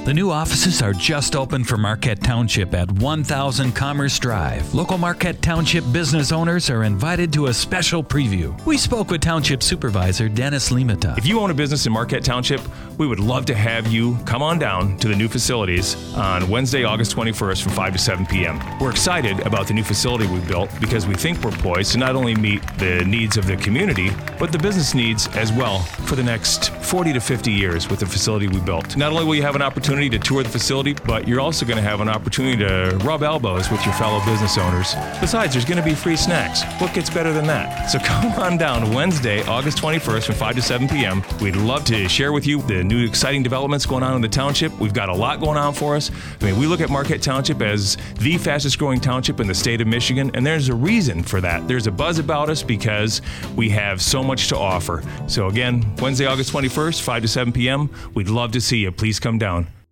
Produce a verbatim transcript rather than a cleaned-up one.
The new offices are just opened for Marquette Township at one thousand Commerce Drive. Local Marquette Township business owners are invited to a special preview. We spoke with Township Supervisor Dennis Limata. If you own a business in Marquette Township, we would love to have you come on down to the new facilities on Wednesday, August twenty-first from five to seven p.m. We're excited about the new facility we built because we think we're poised to not only meet the needs of the community, but the business needs as well for the next forty to fifty years with the facility we built. Not only will you have an opportunity to tour the facility, but you're also going to have an opportunity to rub elbows with your fellow business owners. Besides, there's going to be free snacks. What gets better than that? So come on down Wednesday, August twenty-first from five to seven p.m. We'd love to share with you the new exciting developments going on in the township. We've got a lot going on for us. I mean, we look at Marquette Township as the fastest growing township in the state of Michigan, and there's a reason for that. There's a buzz about us because we have so much to offer. So again, Wednesday, August twenty-first, five to seven p.m. We'd love to see you. Please come down.